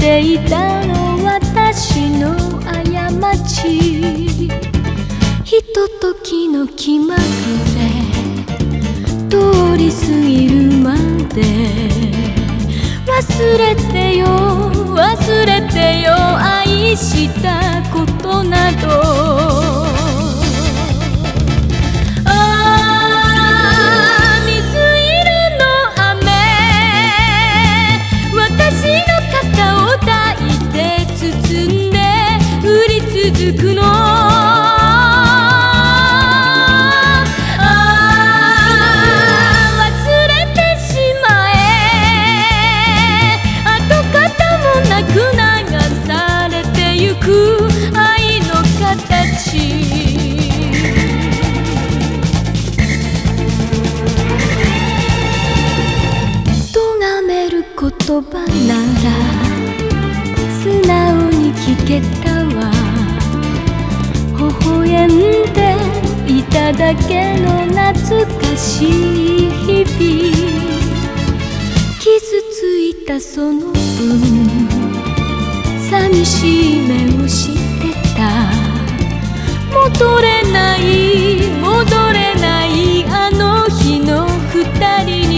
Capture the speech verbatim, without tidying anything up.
ていたの私の過ち。ひとときの気まぐれ通り過ぎるまで忘れてよ忘れてよ愛したことなど。続くの言葉なら素直に聞けたわ。微笑んでいただけの懐かしい日々。傷ついたその分寂しい目をしてた。戻れない戻れないあの日の二人に